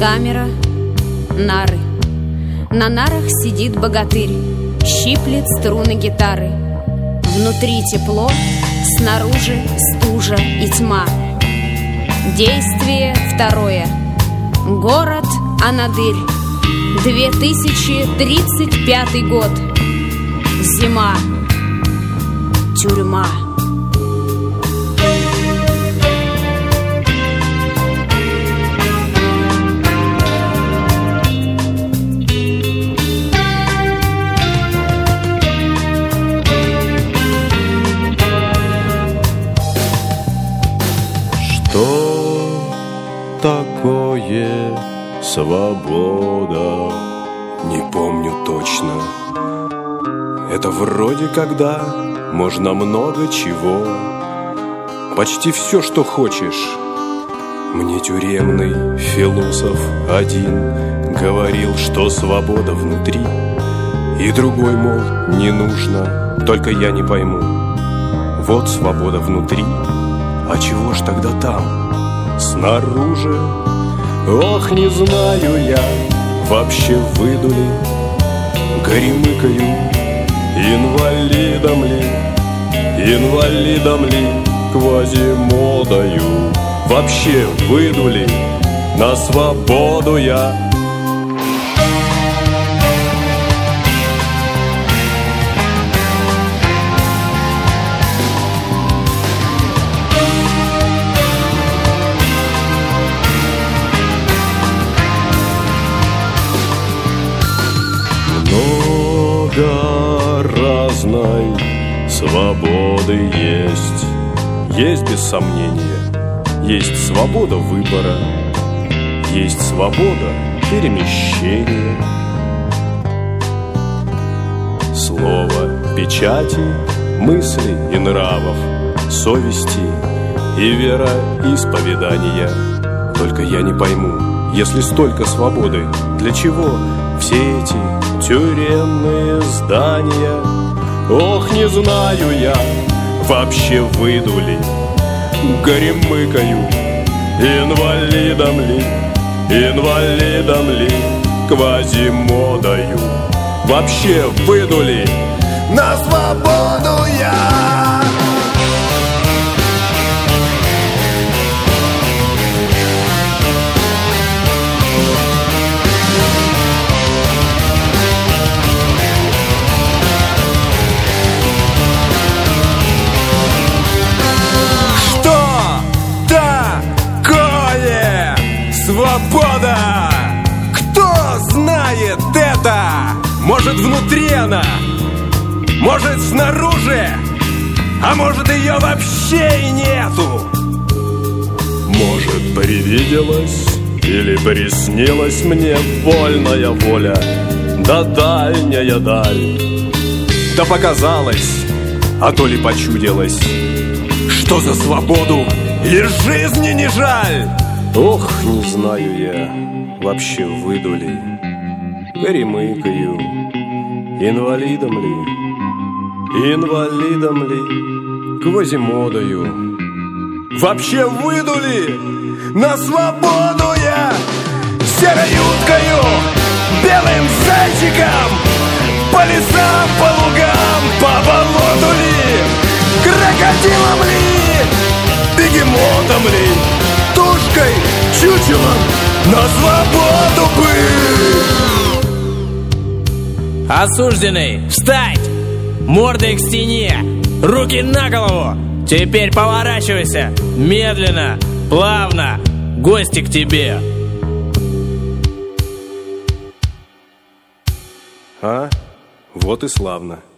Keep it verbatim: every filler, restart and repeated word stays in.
Камера, нары. На нарах сидит богатырь, щиплет струны гитары. Внутри тепло, снаружи стужа и тьма. Действие второе. Город Анадырь. две тысячи тридцать пятый год. Зима. Тюрьма. Что такое свобода? Не помню точно. Это вроде когда можно много чего, почти все, что хочешь. Мне тюремный философ один говорил, что свобода внутри, и другой, мол, не нужно, только я не пойму. Вот свобода внутри, а чего ж тогда там, снаружи? Ох, не знаю я, вообще выдули, горемыкаю, инвалидом ли, инвалидом ли, квазимодою. Вообще выдули, на свободу я. Много разной свободы есть. Есть без сомнения, есть свобода выбора, есть свобода перемещения. Слова, печати, мыслей и нравов, совести и вероисповедания. Только я не пойму, если столько свободы, для чего все эти тюремные здания? Ох, не знаю я, вообще выдули, горемыкаю, инвалидом ли, инвалидом ли, квазимодою. Вообще выдули, на свободу я. Свобода! Кто знает это? Может, внутри она? Может, снаружи? А может, ее вообще и нету? Может, привиделась или приснилась мне вольная воля, да дальняя даль? Да показалось, а то ли почудилось, что за свободу и жизни не жаль? Ох, не знаю я, вообще выдули, горемыкаю, инвалидом ли, инвалидом ли, квазимодою. Вообще выдули, на свободу я, серой уткою, белым зайчиком, по лесам, по лугам, по болоту ли, крокодилом ли, бегемотом ли, тушкой, чучелом, на свободу бы. Осужденный, встать! Мордой к стене, руки на голову. Теперь поворачивайся, медленно, плавно, гости к тебе. А, вот и славно.